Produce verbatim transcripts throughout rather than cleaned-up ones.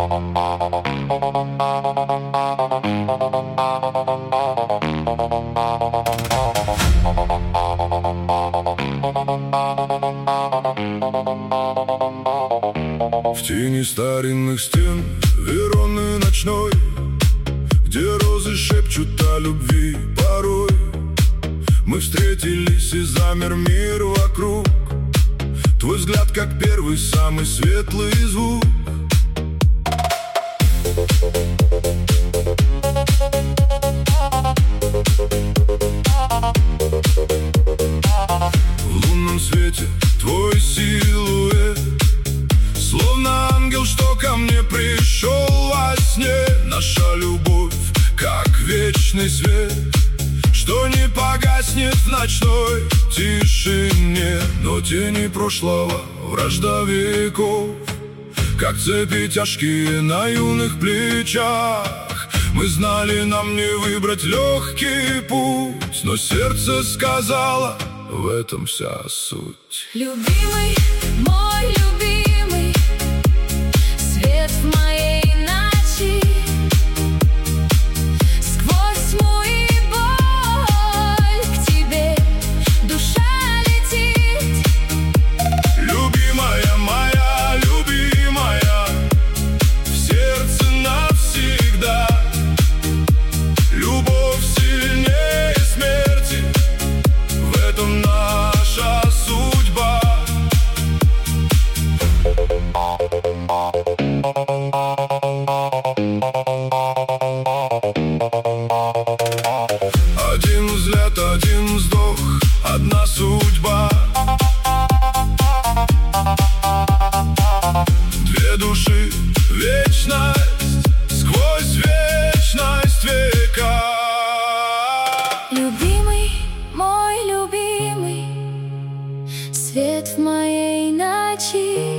В тени старинных стен Вероны ночной, где розы шепчут о любви порой, мы встретились и замер мир вокруг. Твой взгляд, как первый, самый светлый звук. В лунном свете твой силуэт, словно ангел, что ко мне пришел во сне. Наша любовь, как вечный свет, что не погаснет в ночной тишине. Но тени прошлого, вражда веков, как цепи тяжкие на юных плечах. Мы знали, нам не выбрать легкий путь, но сердце сказало, в этом вся суть. Любимый, мой любимый, свет в моей ночи, сквозь тьму и боль к тебе душа летит. Любимая моя, любимая, в сердце навсегда. Любовь сильнее смерти, в этом наша судьба. Один взгляд, один вздох, одна судьба. Две души, вечность, сквозь вечность века. Любимый, мой любимый, свет в моей ночи,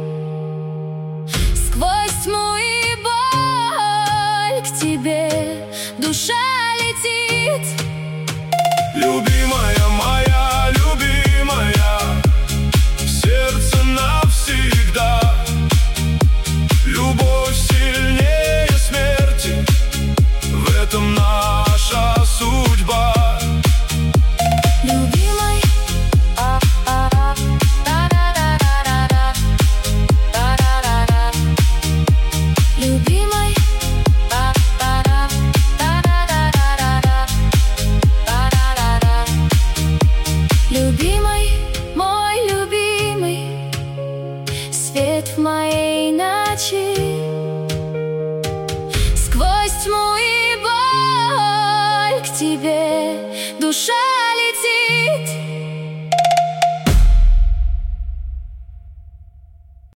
сквозь тьму и боль к тебе душа летит. Любимая моя, любимая, в сердце навсегда. Любовь сильнее смерти, в этом наша судьба. Любимый, любимый, любимый, мой любимый, свет в моей ночи, сквозь тьму и боль к тебе душа